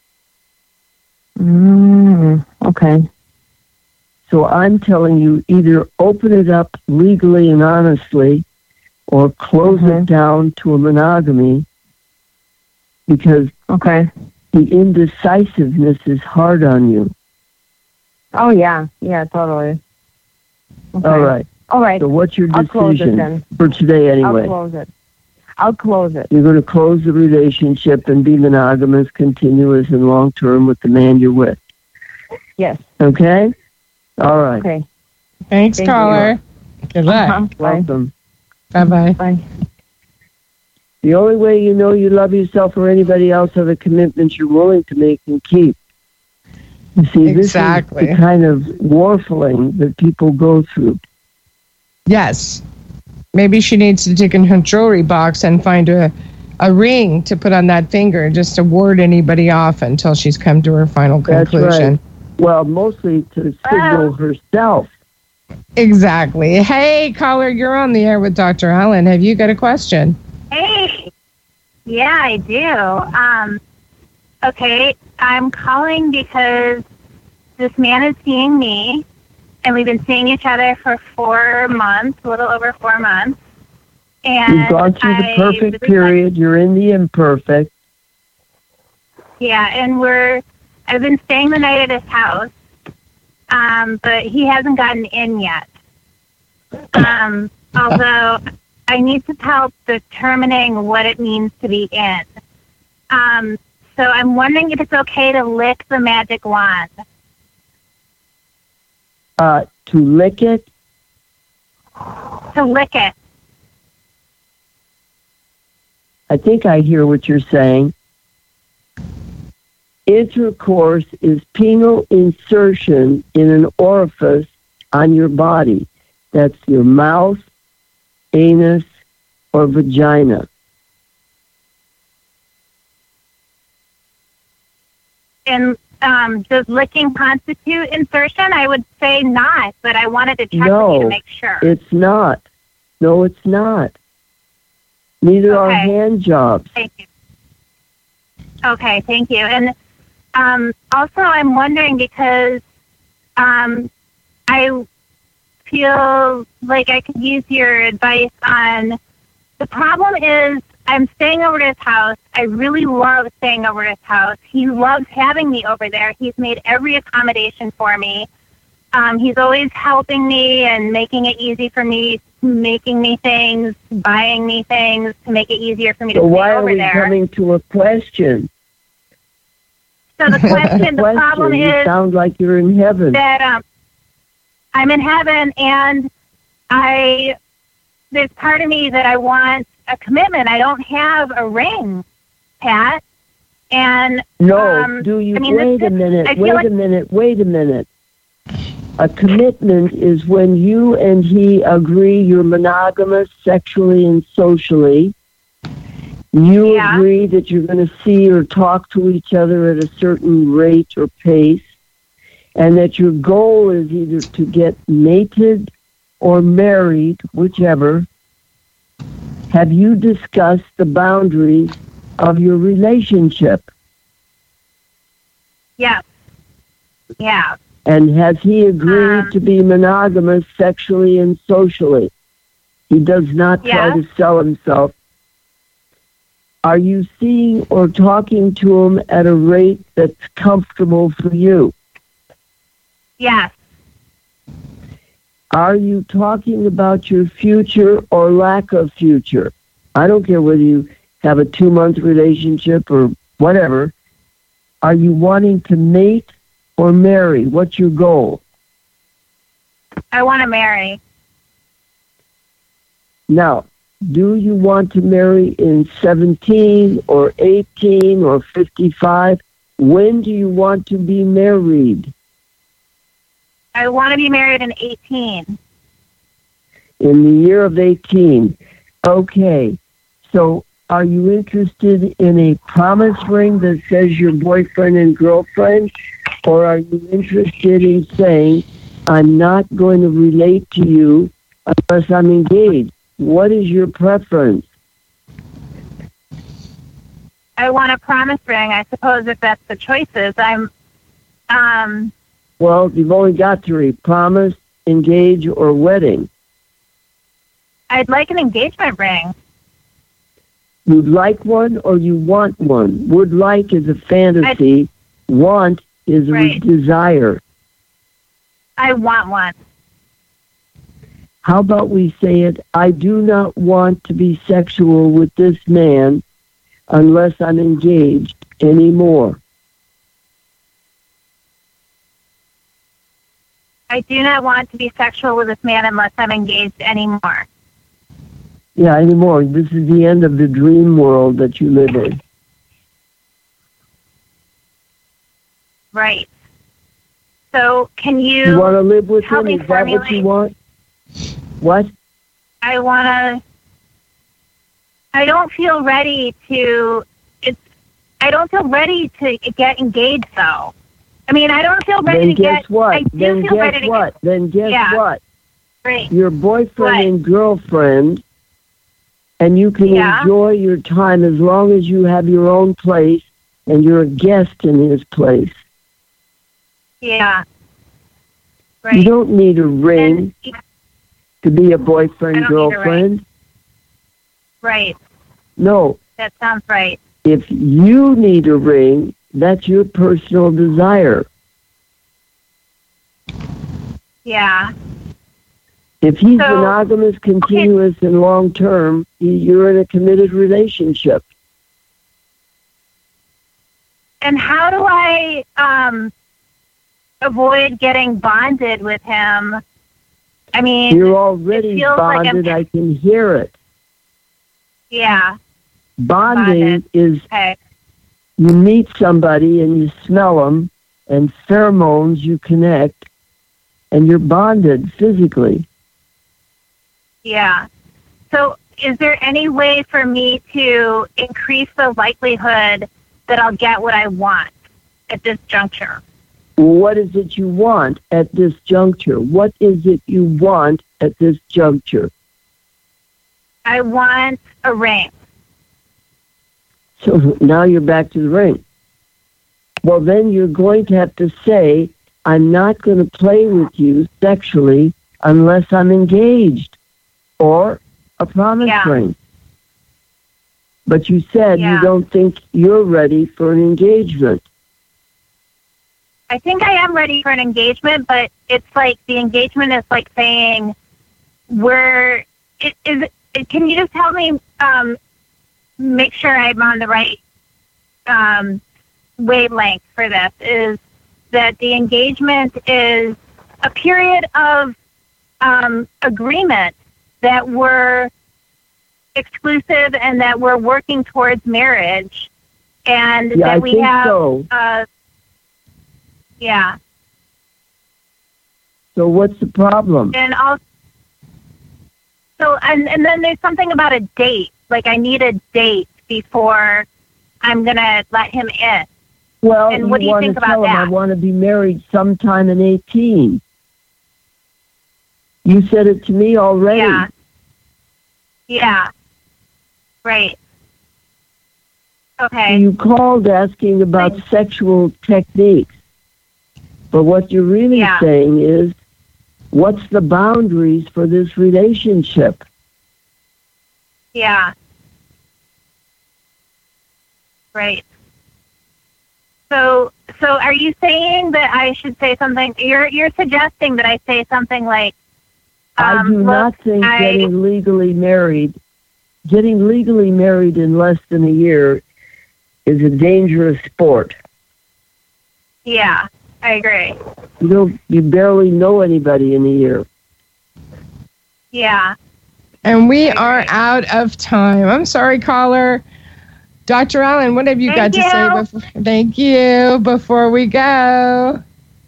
Speaker 8: Mm, okay.
Speaker 5: So I'm telling you, either open it up legally and honestly, or close
Speaker 8: Mhm.
Speaker 5: it down to a monogamy, because
Speaker 8: Okay.
Speaker 5: the indecisiveness is hard on you.
Speaker 8: Oh, yeah. Yeah, totally. Okay.
Speaker 5: All right.
Speaker 8: All right.
Speaker 5: So what's your
Speaker 8: I'll close it
Speaker 5: decision
Speaker 8: then.
Speaker 5: for today
Speaker 8: I'll
Speaker 5: anyway?
Speaker 8: close it. I'll close it.
Speaker 5: You're going to close the relationship and be monogamous, continuous, and long-term with the man you're with.
Speaker 8: Yes.
Speaker 5: Okay? All right.
Speaker 8: Okay.
Speaker 4: Thanks,
Speaker 8: Thank
Speaker 4: caller. Good luck.
Speaker 8: Uh-huh. Bye.
Speaker 5: Welcome.
Speaker 4: Bye-bye.
Speaker 8: Bye.
Speaker 5: The only way you know you love yourself or anybody else are the commitments you're willing to make and keep. You see,
Speaker 4: Exactly.
Speaker 5: this is the kind of warfling that people go through.
Speaker 4: Yes. Maybe she needs to dig in her jewelry box and find a, a ring to put on that finger just to ward anybody off until she's come to her final
Speaker 5: That's
Speaker 4: conclusion.
Speaker 5: right. Well, mostly to signal herself.
Speaker 4: Exactly. Hey, caller, you're on the air with Doctor Allen. Have you got a question?
Speaker 9: Hey, yeah, I do. Um, okay, I'm calling because this man is seeing me, and we've been seeing each other for four months, a little over four months. And
Speaker 5: You've gone through the
Speaker 9: I
Speaker 5: perfect
Speaker 9: really
Speaker 5: period. You're in the imperfect.
Speaker 9: Yeah, and we're, I've been staying the night at his house, um, but he hasn't gotten in yet. Um, although I need some help determining what it means to be in. Um, so I'm wondering if it's okay to lick the magic wand.
Speaker 5: Uh, to lick it,
Speaker 9: To lick it.
Speaker 5: I think I hear what you're saying. Intercourse is penile insertion in an orifice on your body. That's your mouth, anus, or vagina.
Speaker 9: And um, does licking constitute insertion? I would say not, but I wanted to check with you
Speaker 5: No,
Speaker 9: to make sure.
Speaker 5: it's not. No, it's not. Neither are
Speaker 9: Okay.
Speaker 5: hand jobs.
Speaker 9: Thank you. Okay, thank you. And um, also, I'm wondering because um, I feel like I could use your advice on the problem is I'm staying over at his house I really love staying over at his house. He loves having me over there. He's made every accommodation for me. Um, he's always helping me and making it easy for me, making me things, buying me things to make it easier for me to
Speaker 5: So
Speaker 9: stay
Speaker 5: why are
Speaker 9: over
Speaker 5: we
Speaker 9: there.
Speaker 5: coming to a question?
Speaker 9: So the question, the
Speaker 5: Question.
Speaker 9: problem
Speaker 5: You
Speaker 9: is
Speaker 5: sound like you're in heaven.
Speaker 9: that um, I'm in heaven, and I there's part of me that I want a commitment. I don't have a ring, Pat. And
Speaker 5: No,
Speaker 9: um,
Speaker 5: do you?
Speaker 9: I mean,
Speaker 5: wait
Speaker 9: this,
Speaker 5: a minute,
Speaker 9: I feel
Speaker 5: wait
Speaker 9: like,
Speaker 5: a minute, wait a minute. A commitment is when you and he agree you're monogamous sexually and socially. You
Speaker 9: Yeah.
Speaker 5: agree that you're going to see or talk to each other at a certain rate or pace, and that your goal is either to get mated or married, whichever. Have you discussed the boundaries of your relationship?
Speaker 9: Yeah. Yeah.
Speaker 5: And has he agreed
Speaker 9: Um,
Speaker 5: to be monogamous sexually and socially? He does not try
Speaker 9: Yeah.
Speaker 5: to sell himself. Are you seeing or talking to him at a rate that's comfortable for you?
Speaker 9: Yes.
Speaker 5: Are you talking about your future or lack of future? I don't care whether you have a two-month relationship or whatever. Are you wanting to mate or marry? What's your goal?
Speaker 9: I want to marry.
Speaker 5: Now, do you want to marry in seventeen or eighteen or fifty-five? When do you want to be married?
Speaker 9: I want to be married in eighteen.
Speaker 5: In the year of eighteen. Okay. So are you interested in a promise ring that says your boyfriend and girlfriend? Or are you interested in saying, I'm not going to relate to you unless I'm engaged? What is your preference?
Speaker 9: I want a promise ring. I suppose if that's the choices, I'm. Um.
Speaker 5: Well, you've only got three: promise, engage, or wedding.
Speaker 9: I'd like an engagement ring.
Speaker 5: You'd like one or you want one? Would like is a fantasy. Want is a
Speaker 9: Right.
Speaker 5: desire.
Speaker 9: I want one.
Speaker 5: How about we say it, I do not want to be sexual with this man unless I'm engaged anymore.
Speaker 9: I do not want to be sexual with this man unless I'm engaged anymore.
Speaker 5: Yeah, anymore. This is the end of the dream world that you live in.
Speaker 9: Right. So can you,
Speaker 5: You want to live with
Speaker 9: help
Speaker 5: him?
Speaker 9: me
Speaker 5: Is that what you
Speaker 9: formulate-
Speaker 5: want? What?
Speaker 9: I want to, I don't feel ready to, it's, I don't feel ready to get engaged though. I mean, I don't feel ready
Speaker 5: Then
Speaker 9: to
Speaker 5: guess
Speaker 9: get,
Speaker 5: what?
Speaker 9: I do
Speaker 5: Then
Speaker 9: feel ready
Speaker 5: guess
Speaker 9: to
Speaker 5: what? Then guess
Speaker 9: Yeah.
Speaker 5: what?
Speaker 9: get, right.
Speaker 5: Your boyfriend
Speaker 9: What?
Speaker 5: and girlfriend, and you can
Speaker 9: Yeah.
Speaker 5: enjoy your time as long as you have your own place and you're a guest in his place.
Speaker 9: Yeah.
Speaker 5: You
Speaker 9: Right.
Speaker 5: don't need a ring
Speaker 9: And-
Speaker 5: to be a
Speaker 9: I
Speaker 5: boyfriend,
Speaker 9: don't need a ring.
Speaker 5: girlfriend.
Speaker 9: right.
Speaker 5: No.
Speaker 9: That sounds right.
Speaker 5: If you need a ring, that's your personal desire.
Speaker 9: Yeah.
Speaker 5: If he's
Speaker 9: So-
Speaker 5: monogamous, continuous, and long-term, you're in a committed relationship.
Speaker 9: And how do I um, avoid getting bonded with him? I mean,
Speaker 5: You're already
Speaker 9: feels like
Speaker 5: bonded.
Speaker 9: I'm-
Speaker 5: I can hear it.
Speaker 9: yeah.
Speaker 5: Bonding
Speaker 9: Bonded.
Speaker 5: is
Speaker 9: Okay.
Speaker 5: you meet somebody and you smell them, and pheromones you connect, and you're bonded physically.
Speaker 9: Yeah. So is there any way for me to increase the likelihood that I'll get what I want at this juncture?
Speaker 5: What is it you want at this juncture? What is it you want at this juncture?
Speaker 9: I want a ring.
Speaker 5: So now you're back to the ring. Well, then you're going to have to say, I'm not going to play with you sexually unless I'm engaged, or a promise
Speaker 9: Yeah.
Speaker 5: ring. But you said
Speaker 9: Yeah.
Speaker 5: you don't think you're ready for an engagement.
Speaker 9: I think I am ready for an engagement, but it's like the engagement is like saying we're. It, is it, can you just help me um, make sure I'm on the right um, wavelength for this? Is that the engagement is a period of um, agreement that we're exclusive and that we're working towards marriage, and
Speaker 5: Yeah,
Speaker 9: that
Speaker 5: I
Speaker 9: we
Speaker 5: think
Speaker 9: have.
Speaker 5: so.
Speaker 9: Uh, yeah.
Speaker 5: So what's the problem?
Speaker 9: And also, so and and then there's something about a date. Like I need a date before I'm gonna let him in.
Speaker 5: Well,
Speaker 9: And what do you
Speaker 5: want
Speaker 9: think
Speaker 5: to
Speaker 9: about
Speaker 5: tell him I
Speaker 9: that?
Speaker 5: want to be married sometime in eighteen. You said it to me already.
Speaker 9: Yeah. Yeah. Right. Okay.
Speaker 5: You called asking about sexual techniques. But what you're really
Speaker 9: Yeah.
Speaker 5: saying is, what's the boundaries for this relationship?
Speaker 9: Yeah. Right. So, so are you saying that I should say something? You're you're suggesting that I say something like,
Speaker 5: I
Speaker 9: um,
Speaker 5: do
Speaker 9: look,
Speaker 5: not think
Speaker 9: I-
Speaker 5: getting legally married, getting legally married in less than a year is a dangerous sport.
Speaker 9: Yeah, I agree.
Speaker 5: You don't, you barely know anybody in a year.
Speaker 9: Yeah.
Speaker 4: And we are out of time. I'm sorry, caller. Doctor Allen, what have you
Speaker 9: Thank
Speaker 4: got to say
Speaker 9: you.
Speaker 4: before? Thank you. Before we go.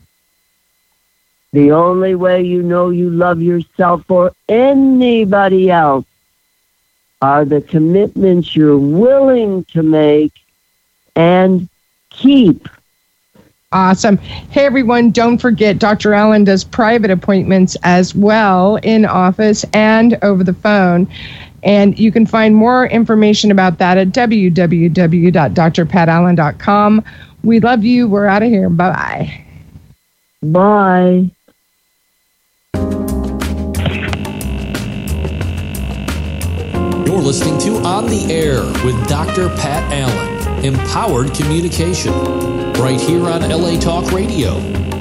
Speaker 5: The only way you know you love yourself or anybody else are the commitments you're willing to make and keep.
Speaker 4: Awesome. Hey, everyone, don't forget, Doctor Allen does private appointments as well in office and over the phone. And you can find more information about that at w w w dot d r pat allen dot com. We love you. We're out of here. Bye-bye.
Speaker 5: Bye.
Speaker 3: You're listening to On the Air with Doctor Pat Allen. Empowered communication. Right here on L A Talk Radio.